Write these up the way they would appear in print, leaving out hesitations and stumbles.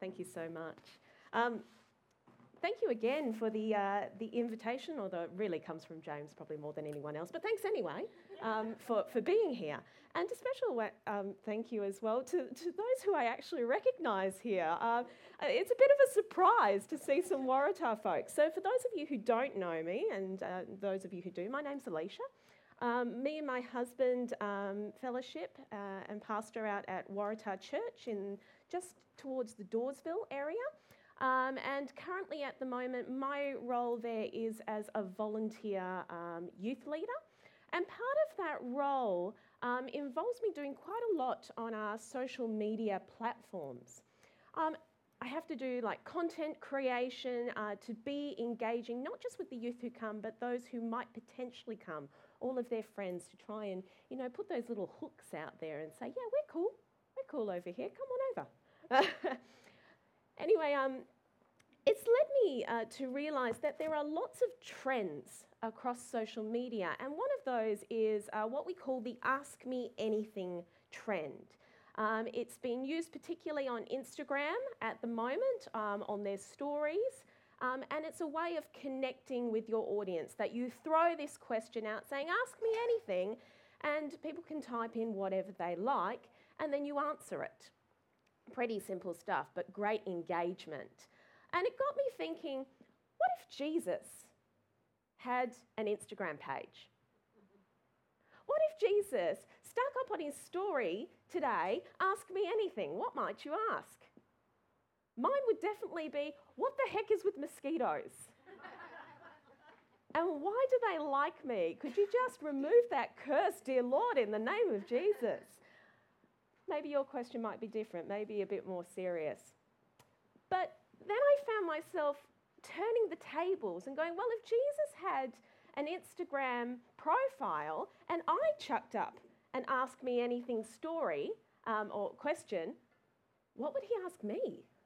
Thank you so much. Thank you again for the invitation, although it really comes from James probably more than anyone else. But thanks anyway for being here. And a special thank you as well to those who I actually recognise here. It's a bit of a surprise to see some Waratah folks. So for those of you who don't know me, and those of you who do, my name's Alicia. Me and my husband fellowship and pastor out at Waratah Church in just towards the Dawesville area. And currently at the moment, my role there is as a volunteer youth leader. And part of that role involves me doing quite a lot on our social media platforms. I have to do like content creation to be engaging, not just with the youth who come, but those who might potentially come, all of their friends, to try and, put those little hooks out there and say, yeah, we're cool over here, come on over. Anyway, it's led me to realise that there are lots of trends across social media, and one of those is what we call the Ask Me Anything trend. It's being used particularly on Instagram at the moment, on their stories, and it's a way of connecting with your audience, that you throw this question out saying, ask me anything, and people can type in whatever they like, and then you answer it. Pretty simple stuff, but great engagement. And it got me thinking, what if Jesus had an Instagram page? What if Jesus stuck up on his story today, ask me anything? What might you ask? Mine would definitely be, what the heck is with mosquitoes? And why do they like me? Could you just remove that curse, dear Lord, in the name of Jesus? Maybe your question might be different, maybe a bit more serious. But then I found myself turning the tables and going, well, if Jesus had an Instagram profile and I chucked up an Ask Me Anything story or question, what would he ask me?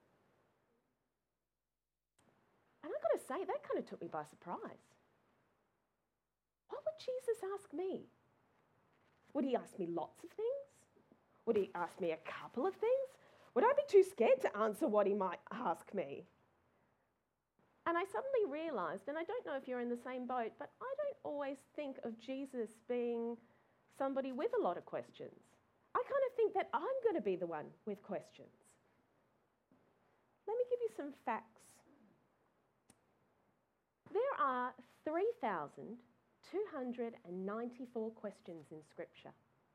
And I've got to say, that kind of took me by surprise. What would Jesus ask me? Would he ask me lots of things? Would he ask me a couple of things? Would I be too scared to answer what he might ask me? And I suddenly realised, and I don't know if you're in the same boat, but I don't always think of Jesus being somebody with a lot of questions. I kind of think that I'm going to be the one with questions. Let me give you some facts. There are 3,294 questions in Scripture.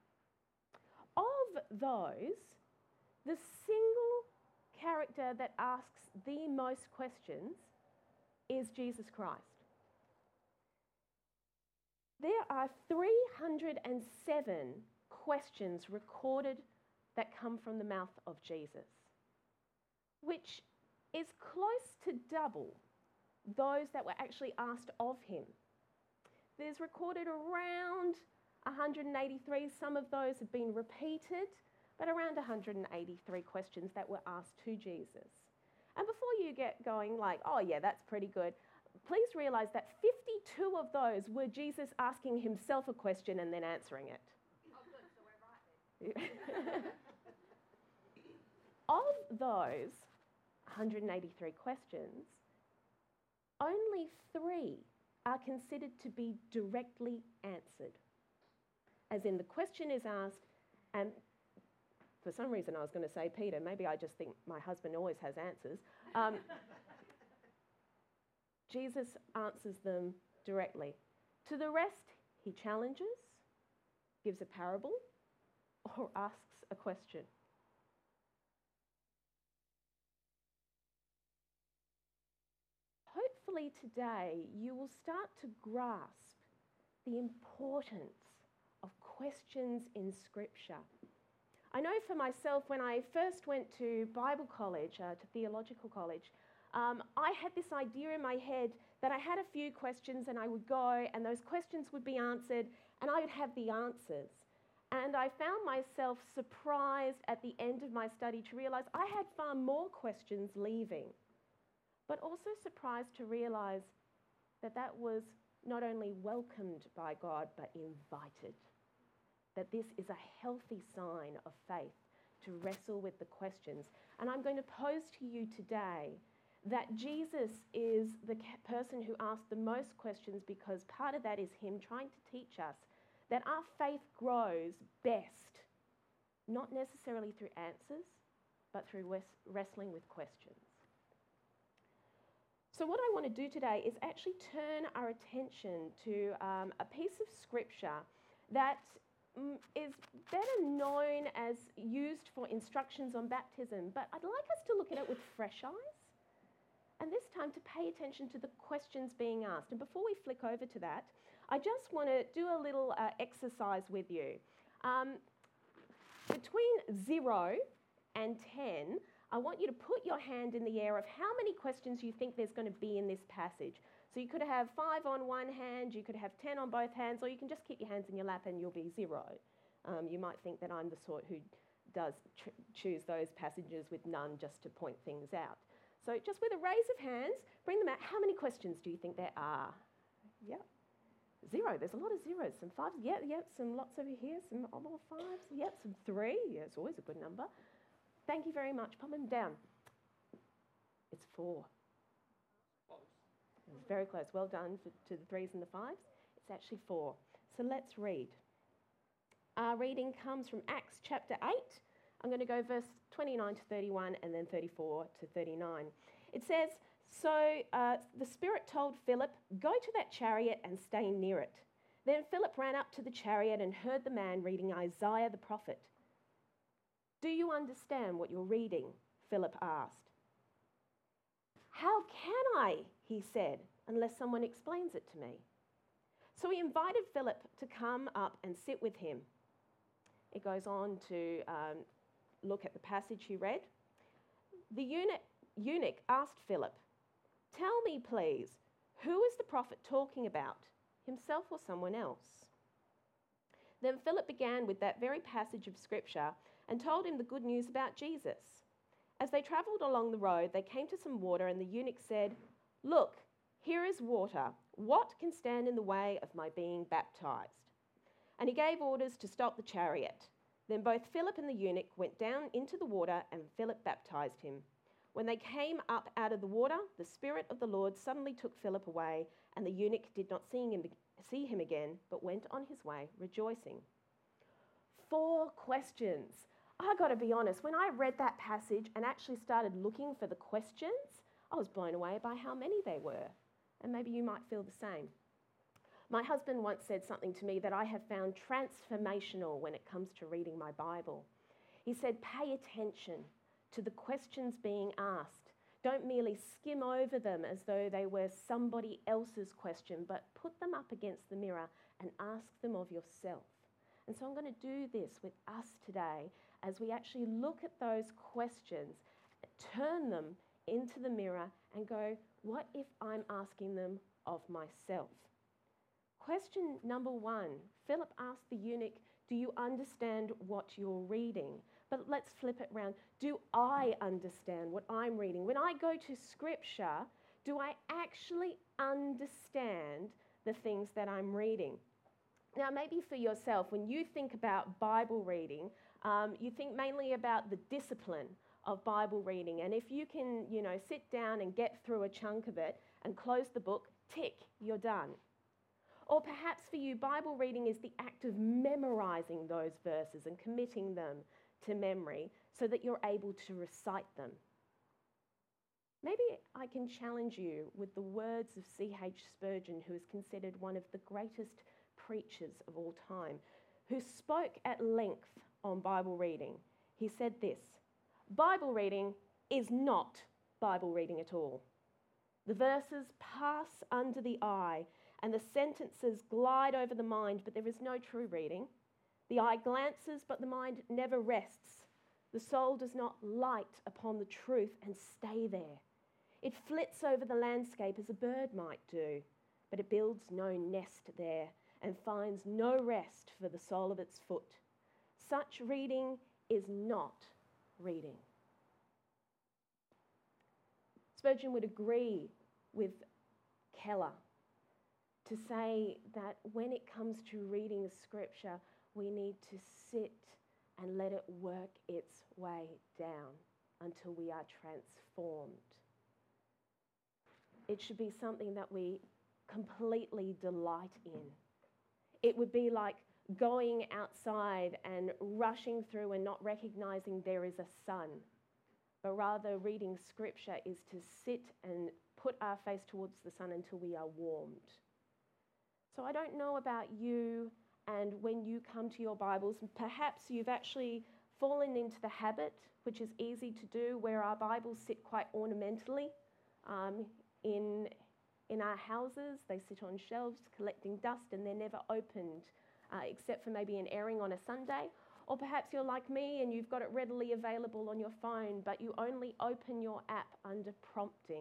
Of those, the single character that asks the most questions is Jesus Christ. There are 307 questions recorded that come from the mouth of Jesus, which is close to double those that were actually asked of him. There's recorded around 183. Some of those have been repeated, but around 183 questions that were asked to Jesus. And before you get going like, oh yeah, that's pretty good, please realise that 52 of those were Jesus asking himself a question and then answering it. Oh good, so we're right then. Of those 183 questions, only 3 are considered to be directly answered. As in, the question is asked, and for some reason I was going to say Peter, maybe I just think my husband always has answers. Jesus answers them directly. To the rest, he challenges, gives a parable, or asks a question. Hopefully today you will start to grasp the importance of questions in Scripture. I know for myself, when I first went to Bible college, to theological college, I had this idea in my head that I had a few questions and I would go and those questions would be answered and I would have the answers. And I found myself surprised at the end of my study to realise I had far more questions leaving, but also surprised to realise that that was not only welcomed by God, but invited. That this is a healthy sign of faith, to wrestle with the questions. And I'm going to pose to you today that Jesus is the person who asked the most questions, because part of that is him trying to teach us that our faith grows best, not necessarily through answers, but through wrestling with questions. So what I want to do today is actually turn our attention to a piece of scripture that is better known as used for instructions on baptism, but I'd like us to look at it with fresh eyes. And this time to pay attention to the questions being asked. And before we flick over to that, I just want to do a little exercise with you. Between 0 and 10, I want you to put your hand in the air of how many questions you think there's going to be in this passage. So you could have 5 on one hand, you could have 10 on both hands, or you can just keep your hands in your lap and you'll be 0. You might think that I'm the sort who does choose those passages with none just to point things out. So just with a raise of hands, bring them out. How many questions do you think there are? Yep. 0. There's a lot of zeros. Some 5s. Yep. Some lots over here. Some more 5s. Yep. Some 3. Yeah, it's always a good number. Thank you very much. Put them down. It's 4. It's very close. Well done to the 3s and the 5s. It's actually 4. So let's read. Our reading comes from Acts chapter 8. I'm going to go verse 29 to 31 and then 34 to 39. It says, So the Spirit told Philip, go to that chariot and stay near it. Then Philip ran up to the chariot and heard the man reading Isaiah the prophet. Do you understand what you're reading? Philip asked. How can I, he said, unless someone explains it to me? So he invited Philip to come up and sit with him. It goes on to look at the passage he read. The eunuch asked Philip, tell me, please, who is the prophet talking about, himself or someone else? Then Philip began with that very passage of scripture and told him the good news about Jesus. As they travelled along the road, they came to some water, and the eunuch said, look, here is water. What can stand in the way of my being baptized? And he gave orders to stop the chariot. Then both Philip and the eunuch went down into the water, and Philip baptized him. When they came up out of the water, the Spirit of the Lord suddenly took Philip away, and the eunuch did not see him again, but went on his way rejoicing. 4 questions. I got to be honest, when I read that passage and actually started looking for the questions, I was blown away by how many there were. And maybe you might feel the same. My husband once said something to me that I have found transformational when it comes to reading my Bible. He said, pay attention to the questions being asked. Don't merely skim over them as though they were somebody else's question, but put them up against the mirror and ask them of yourself. And so I'm going to do this with us today as we actually look at those questions, turn them into the mirror and go, what if I'm asking them of myself? Question number 1, Philip asked the eunuch, do you understand what you're reading? But let's flip it around. Do I understand what I'm reading? When I go to scripture, do I actually understand the things that I'm reading? Now, maybe for yourself, when you think about Bible reading, you think mainly about the discipline of Bible reading. And if you can, sit down and get through a chunk of it and close the book, tick, you're done. Or perhaps for you, Bible reading is the act of memorizing those verses and committing them to memory so that you're able to recite them. Maybe I can challenge you with the words of C.H. Spurgeon, who is considered one of the greatest preachers of all time, who spoke at length on Bible reading. He said this, Bible reading is not Bible reading at all. The verses pass under the eye and the sentences glide over the mind, but there is no true reading. The eye glances, but the mind never rests. The soul does not light upon the truth and stay there. It flits over the landscape as a bird might do, but it builds no nest there and finds no rest for the sole of its foot. Such reading is not reading. Spurgeon would agree with Keller to say that when it comes to reading the scripture, we need to sit and let it work its way down until we are transformed. It should be something that we completely delight in. It would be like going outside and rushing through and not recognizing there is a sun, but rather reading scripture is to sit and put our face towards the sun until we are warmed. So I don't know about you, and when you come to your Bibles, perhaps you've actually fallen into the habit, which is easy to do, where our Bibles sit quite ornamentally in our houses. They sit on shelves collecting dust and they're never opened, except for maybe an airing on a Sunday. Or perhaps you're like me and you've got it readily available on your phone, but you only open your app under prompting,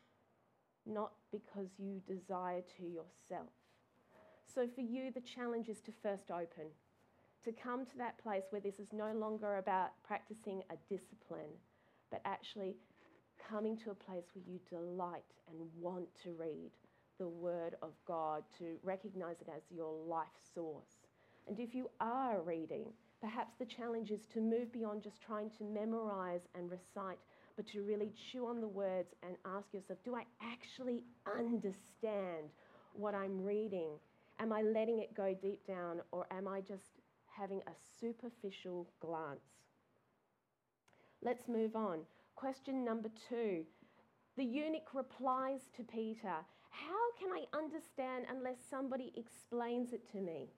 not because you desire to yourself. So for you, the challenge is to first open, to come to that place where this is no longer about practicing a discipline, but actually coming to a place where you delight and want to read the Word of God, to recognize it as your life source. And if you are reading, perhaps the challenge is to move beyond just trying to memorize and recite, but to really chew on the words and ask yourself, do I actually understand what I'm reading? Am I letting it go deep down, or am I just having a superficial glance? Let's move on. Question number 2. The eunuch replies to Peter, how can I understand unless somebody explains it to me?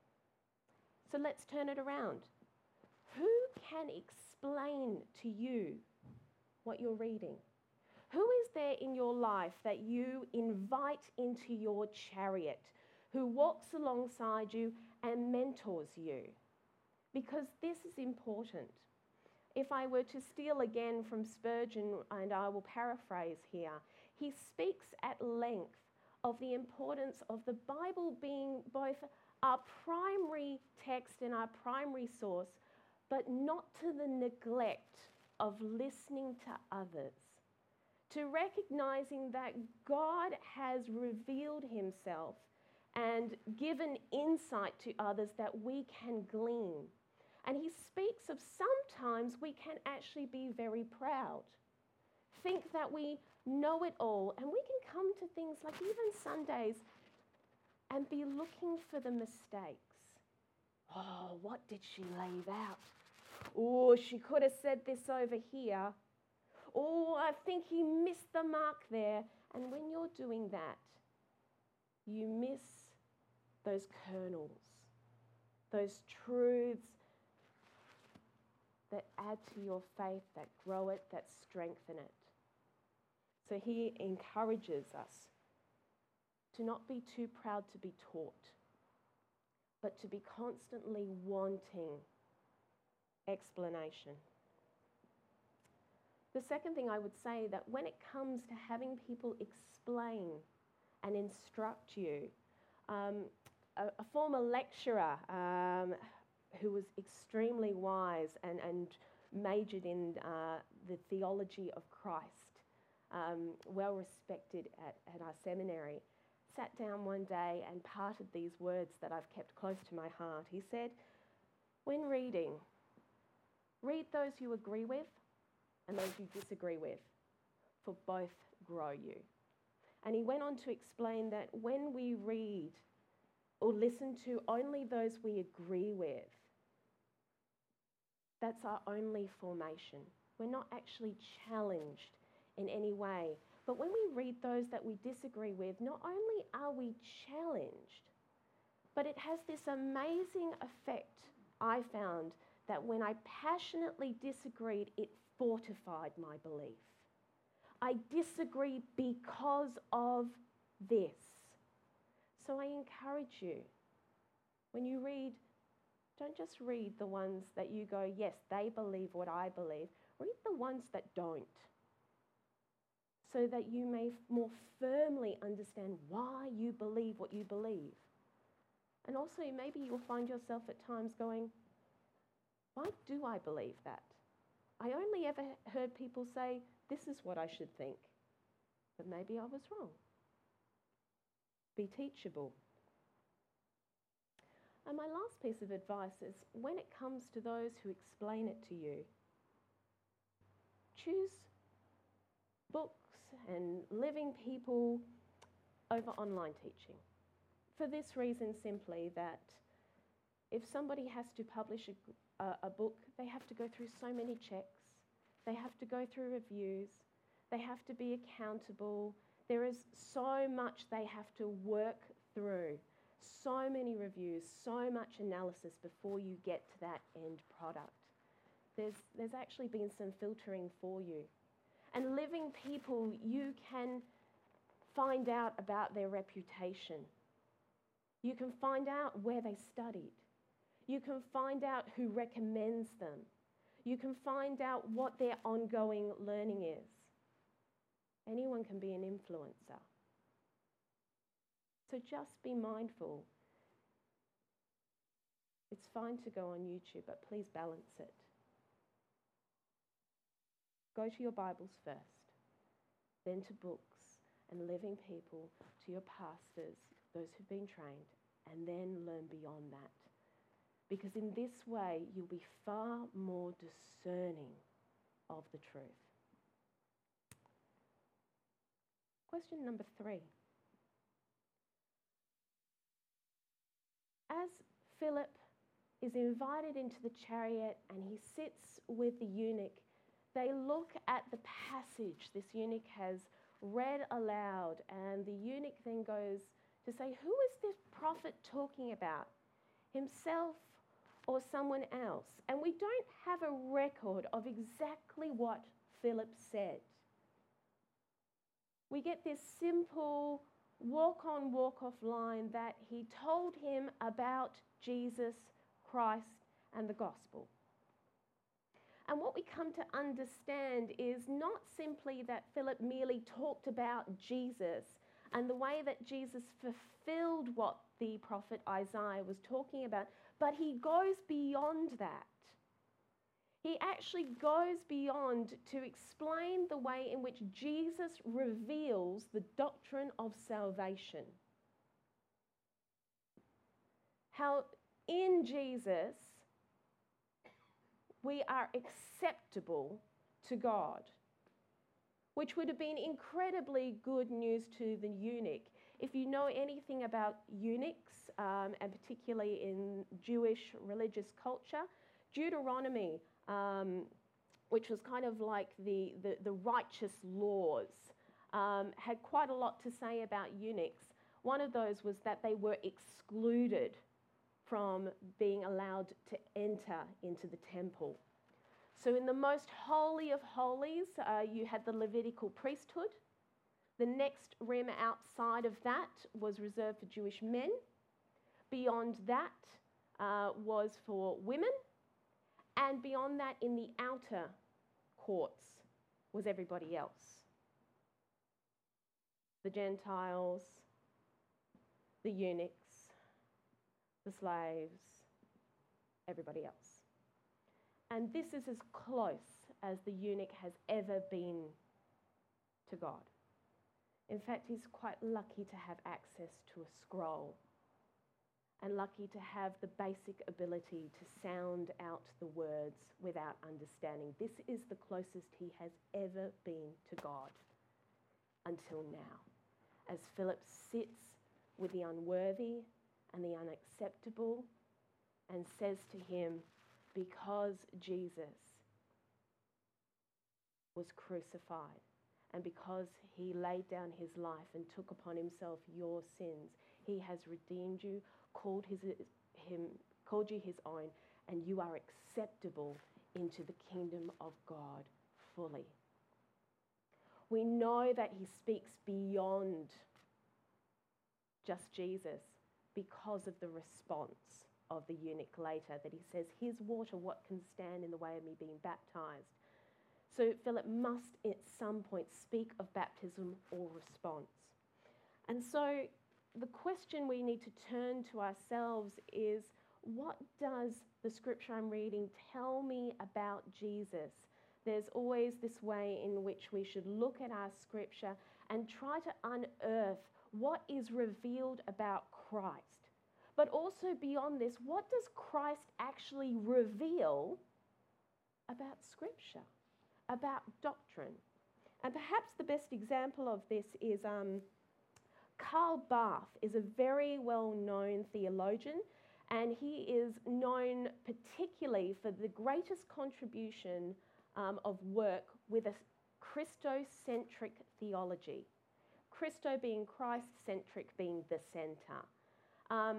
So let's turn it around. Who can explain to you what you're reading? Who is there in your life that you invite into your chariot, who walks alongside you and mentors you? Because this is important. If I were to steal again from Spurgeon, and I will paraphrase here, he speaks at length of the importance of the Bible being both our primary text and our primary source, but not to the neglect of listening to others, to recognizing that God has revealed himself and given insight to others that we can glean. And he speaks of sometimes we can actually be very proud, think that we know it all, and we can come to things like even Sundays and be looking for the mistakes. Oh, what did she leave out? Oh, she could have said this over here. Oh, I think he missed the mark there. And when you're doing that, you miss those kernels, those truths that add to your faith, that grow it, that strengthen it. So he encourages us to not be too proud to be taught, but to be constantly wanting explanation. The second thing I would say, that when it comes to having people explain and instruct you, a former lecturer who was extremely wise and majored in the theology of Christ, well respected at our seminary, sat down one day and parted these words that I've kept close to my heart. He said, when reading, read those you agree with and those you disagree with, for both grow you. And he went on to explain that when we read or listen to only those we agree with, that's our only formation. We're not actually challenged in any way. But when we read those that we disagree with, not only are we challenged, but it has this amazing effect, I found, that when I passionately disagreed, it fortified my belief. I disagree because of this. So I encourage you, when you read, don't just read the ones that you go, yes, they believe what I believe. Read the ones that don't, so that you may more firmly understand why you believe what you believe. And also, maybe you'll find yourself at times going, why do I believe that? I only ever heard people say, this is what I should think. But maybe I was wrong. Be teachable. And my last piece of advice is when it comes to those who explain it to you, choose books and living people over online teaching. For this reason simply, that if somebody has to publish a book, they have to go through so many checks, they have to go through reviews, they have to be accountable. There is so much they have to work through, so many reviews, so much analysis before you get to that end product. There's actually been some filtering for you. And living people, you can find out about their reputation. You can find out where they studied. You can find out who recommends them. You can find out what their ongoing learning is. Anyone can be an influencer. So just be mindful. It's fine to go on YouTube, but please balance it. Go to your Bibles first, then to books and living people, to your pastors, those who've been trained, and then learn beyond that. Because in this way, you'll be far more discerning of the truth. Question number 3. As Philip is invited into the chariot and he sits with the eunuch, they look at the passage this eunuch has read aloud, and the eunuch then goes to say, who is this prophet talking about? Himself or someone else? And we don't have a record of exactly what Philip said. We get this simple walk-on, walk-off line that he told him about Jesus Christ and the gospel. And what we come to understand is not simply that Philip merely talked about Jesus and the way that Jesus fulfilled what the prophet Isaiah was talking about, but he goes beyond that. He actually goes beyond to explain the way in which Jesus reveals the doctrine of salvation. How in Jesus we are acceptable to God, which would have been incredibly good news to the eunuch. If you know anything about eunuchs, and particularly in Jewish religious culture, Deuteronomy, which was kind of like the righteous laws, had quite a lot to say about eunuchs. One of those was that they were excluded from being allowed to enter into the temple. So in the most holy of holies, you had the Levitical priesthood. The next rim outside of that was reserved for Jewish men. Beyond that was for women. And beyond that, in the outer courts, was everybody else. The Gentiles, the eunuchs, the slaves, everybody else. And this is as close as the eunuch has ever been to God. In fact, he's quite lucky to have access to a scroll and lucky to have the basic ability to sound out the words without understanding. This is the closest he has ever been to God until now. As Philip sits with the unworthy and the unacceptable and says to him, because Jesus was crucified and because he laid down his life and took upon himself your sins, he has redeemed you, called you his own, and you are acceptable into the kingdom of God fully. We know that he speaks beyond just Jesus because of the response of the eunuch later, that he says, here's water, what can stand in the way of me being baptized? So Philip must at some point speak of baptism or response. And so the question we need to turn to ourselves is, what does the scripture I'm reading tell me about Jesus? There's always this way in which we should look at our scripture and try to unearth what is revealed about Christ. But also beyond this, what does Christ actually reveal about Scripture, about doctrine? And perhaps the best example of this is Karl Barth is a very well-known theologian, and he is known particularly for the greatest contribution of work with a Christocentric theology. Christo being Christ, centric being the centre.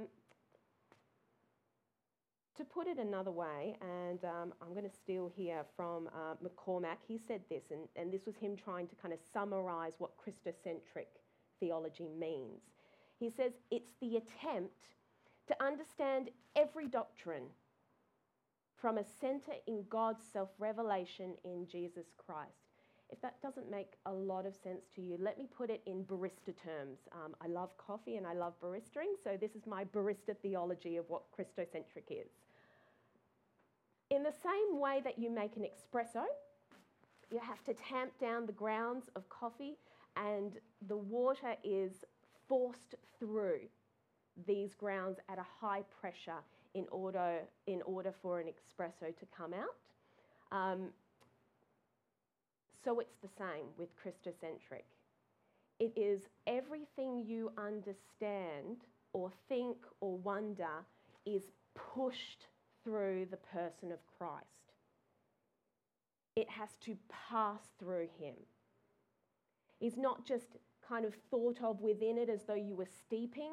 To put it another way, and I'm going to steal here from McCormack, he said this, and this was him trying to kind of summarise what Christocentric theology means. He says, it's the attempt to understand every doctrine from a centre in God's self-revelation in Jesus Christ. If that doesn't make a lot of sense to you, let me put it in barista terms. I love coffee and I love baristering, so this is my barista theology of what Christocentric is. In the same way that you make an espresso, you have to tamp down the grounds of coffee and the water is forced through these grounds at a high pressure in order for an espresso to come out. So it's the same with Christocentric. It is everything you understand or think or wonder is pushed through the person of Christ. It has to pass through him. It's not just kind of thought of within it as though you were steeping.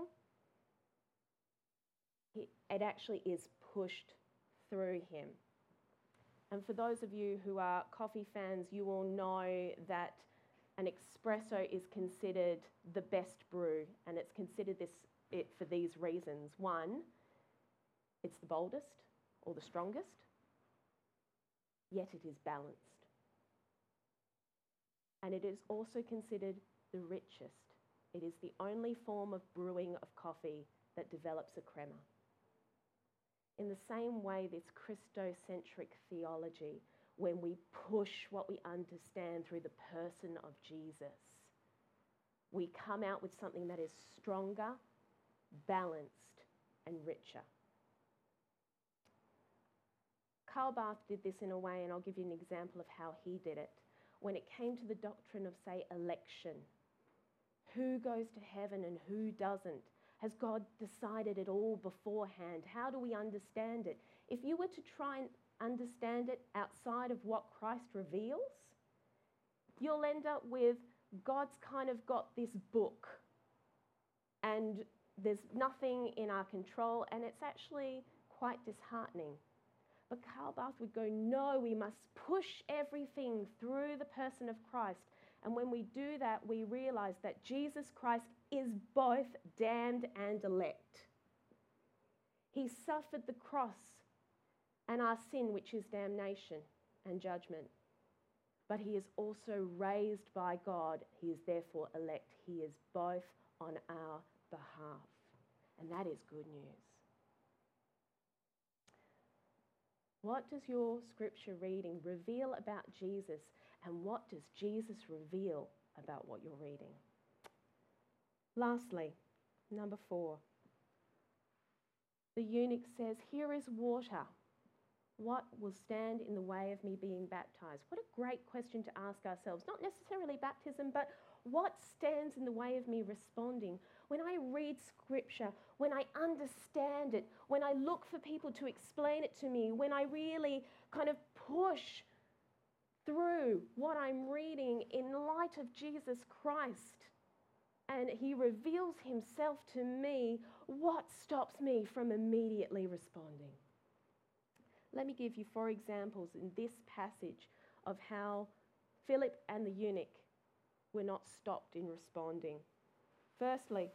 It actually is pushed through him. And for those of you who are coffee fans, you will know that an espresso is considered the best brew, and it's considered it for these reasons. One, it's the boldest or the strongest, yet it is balanced. And it is also considered the richest. It is the only form of brewing of coffee that develops a crema. In the same way, this Christocentric theology, when we push what we understand through the person of Jesus, we come out with something that is stronger, balanced, and richer. Karl Barth did this in a way, and I'll give you an example of how he did it. When it came to the doctrine of, say, election, who goes to heaven and who doesn't? Has God decided it all beforehand? How do we understand it? If you were to try and understand it outside of what Christ reveals, you'll end up with God's kind of got this book and there's nothing in our control, and it's actually quite disheartening. But Karl Barth would go, no, we must push everything through the person of Christ. And when we do that, we realize that Jesus Christ is both damned and elect. He suffered the cross and our sin, which is damnation and judgment. But he is also raised by God. He is therefore elect. He is both on our behalf. And that is good news. What does your scripture reading reveal about Jesus, and what does Jesus reveal about what you're reading? Lastly, number 4. The eunuch says, "Here is water. What will stand in the way of me being baptized?" What a great question to ask ourselves. Not necessarily baptism, but what stands in the way of me responding? When I read scripture, when I understand it, when I look for people to explain it to me, when I really kind of push through what I'm reading in light of Jesus Christ, and he reveals himself to me, what stops me from immediately responding? Let me give you 4 examples in this passage of how Philip and the eunuch were not stopped in responding. Firstly,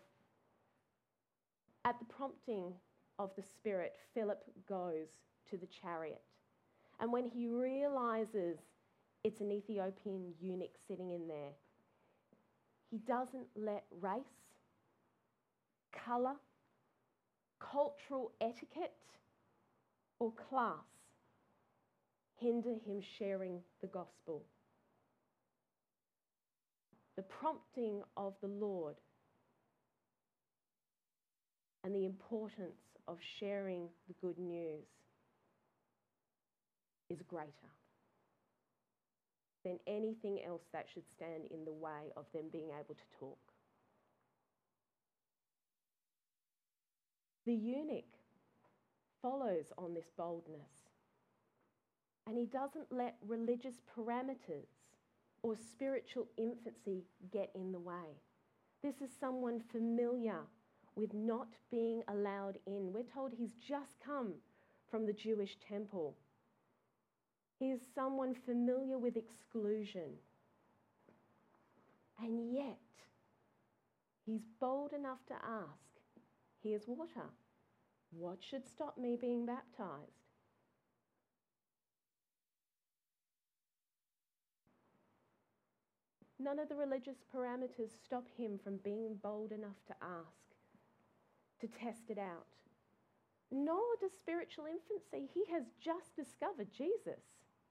at the prompting of the Spirit, Philip goes to the chariot. And when he realizes it's an Ethiopian eunuch sitting in there, he doesn't let race, colour, cultural etiquette, or class hinder him sharing the gospel. The prompting of the Lord and the importance of sharing the good news is greater than anything else that should stand in the way of them being able to talk. The eunuch follows on this boldness, and he doesn't let religious parameters or spiritual infancy get in the way. This is someone familiar with not being allowed in. We're told he's just come from the Jewish temple. He is someone familiar with exclusion. And yet, he's bold enough to ask, "Here's water. What should stop me being baptized?" None of the religious parameters stop him from being bold enough to ask, to test it out. Nor does spiritual infancy. He has just discovered Jesus.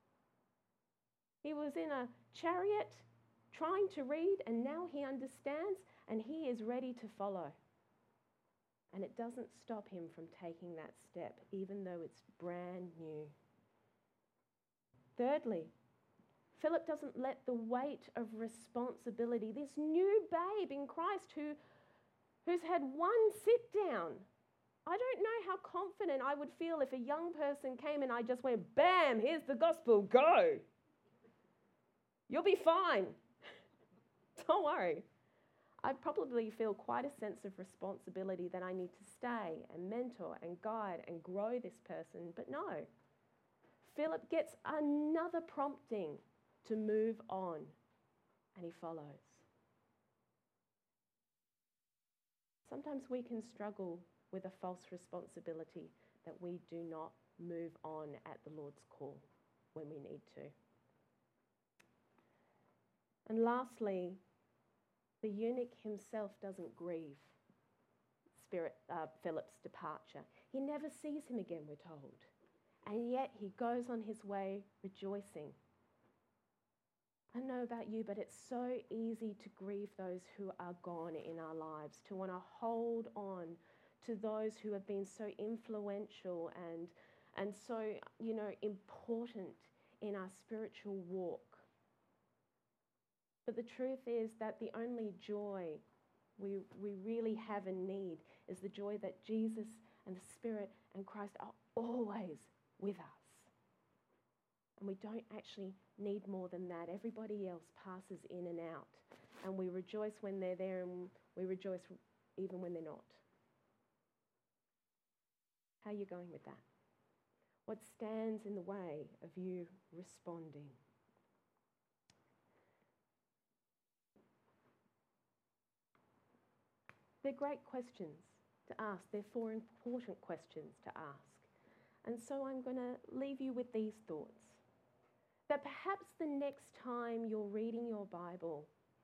He was in a chariot trying to read, and now he understands and he is ready to follow. And it doesn't stop him from taking that step, even though it's brand new. Thirdly, Philip doesn't let the weight of responsibility, this new babe in Christ who's had one sit down. I don't know how confident I would feel if a young person came and I just went, "Bam, here's the gospel, go. You'll be fine. Don't worry." I'd probably feel quite a sense of responsibility that I need to stay and mentor and guide and grow this person. But no, Philip gets another prompting to move on, and he follows. Sometimes we can struggle with a false responsibility that we do not move on at the Lord's call when we need to. And lastly, the eunuch himself doesn't grieve Philip's departure. He never sees him again, we're told. And yet he goes on his way rejoicing. I don't know about you, but it's so easy to grieve those who are gone in our lives, to want to hold on to those who have been so influential and so, important in our spiritual walk. But the truth is that the only joy we really have and need is the joy that Jesus and the Spirit and Christ are always with us. And we don't actually need more than that. Everybody else passes in and out. And we rejoice when they're there, and we rejoice even when they're not. How are you going with that? What stands in the way of you responding? They're great questions to ask. They're 4 important questions to ask. And so I'm going to leave you with these thoughts. That perhaps the next time you're reading your Bible,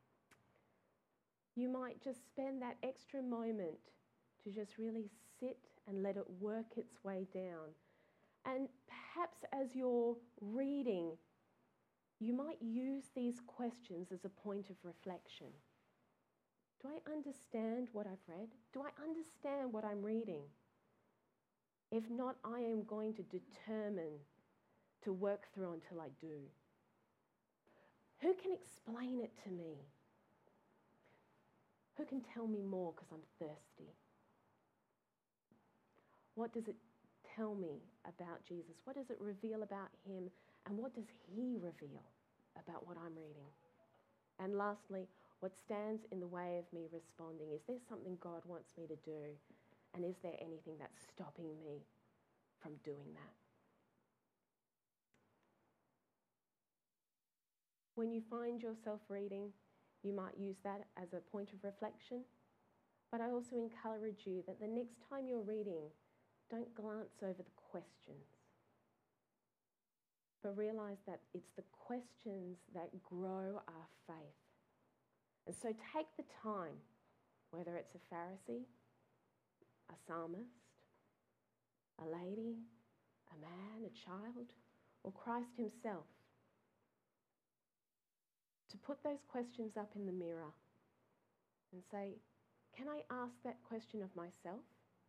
you might just spend that extra moment to just really sit and let it work its way down. And perhaps as you're reading, you might use these questions as a point of reflection. Do I understand what I've read? Do I understand what I'm reading? If not, I am going to determine to work through until I do. Who can explain it to me? Who can tell me more because I'm thirsty? What does it tell me about Jesus? What does it reveal about him? And what does he reveal about what I'm reading? And lastly, what stands in the way of me responding? Is there something God wants me to do? And is there anything that's stopping me from doing that? When you find yourself reading, you might use that as a point of reflection. But I also encourage you that the next time you're reading, don't glance over the questions, but realize that it's the questions that grow our faith. And so take the time, whether it's a Pharisee, a psalmist, a lady, a man, a child, or Christ himself, to put those questions up in the mirror and say, can I ask that question of myself?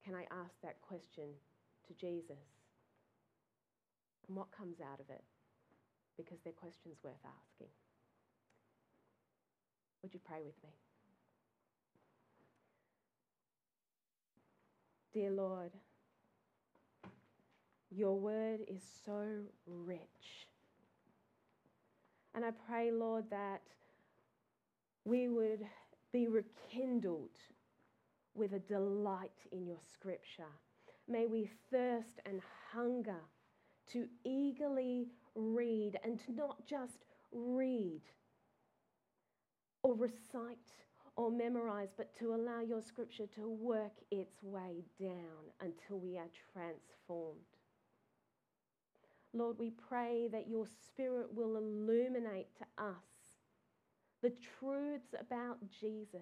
can I ask that question to Jesus? And what comes out of it? Because they're questions worth asking. Would you pray with me? Dear Lord, your word is so rich. And I pray, Lord, that we would be rekindled with a delight in your scripture. May we thirst and hunger to eagerly read, and to not just read or recite or memorize, but to allow your scripture to work its way down until we are transformed. Lord, we pray that your Spirit will illuminate to us the truths about Jesus,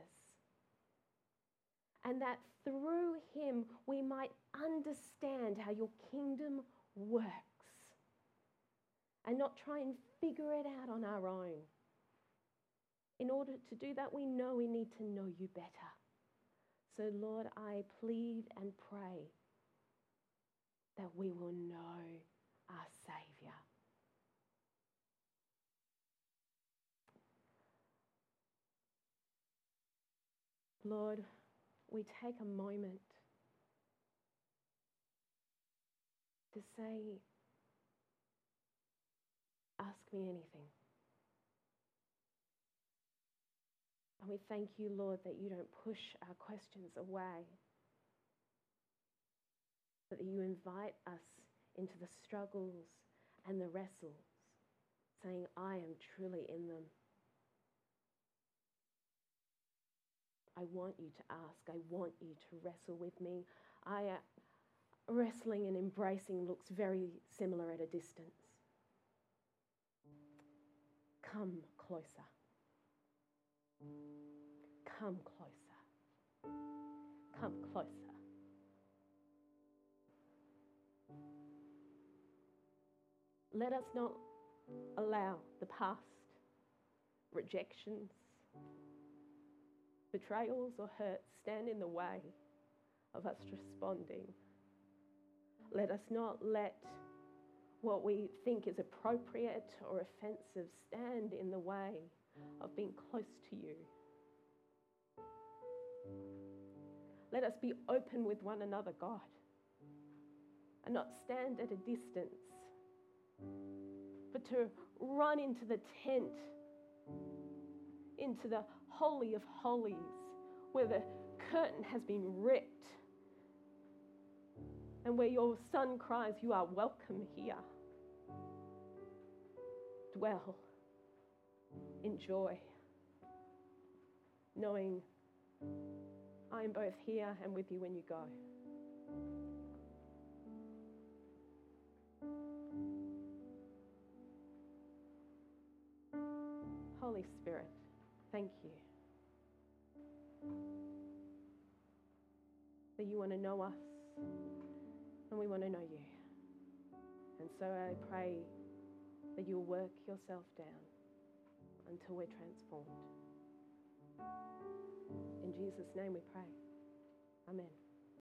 and that through him we might understand how your kingdom works and not try and figure it out on our own. In order to do that, we know we need to know you better. So, Lord, I plead and pray that we will know our Saviour. Lord, we take a moment to say, ask me anything. And we thank you, Lord, that you don't push our questions away, but that you invite us into the struggles and the wrestles, saying, I am truly in them. I want you to ask. I want you to wrestle with me. Wrestling and embracing looks very similar at a distance. Come closer. Come closer. Come closer. Let us not allow the past, rejections, betrayals or hurts stand in the way of us responding. Let us not let what we think is appropriate or offensive stand in the way of being close to you. Let us be open with one another, God, and not stand at a distance, but to run into the tent, into the Holy of Holies, where the curtain has been ripped and where your Son cries, you are welcome here. Dwell, enjoy, knowing I am both here and with you when you go. Holy Spirit, thank you that you want to know us and we want to know you. And so I pray that you'll work yourself down until we're transformed. In Jesus' name we pray. Amen.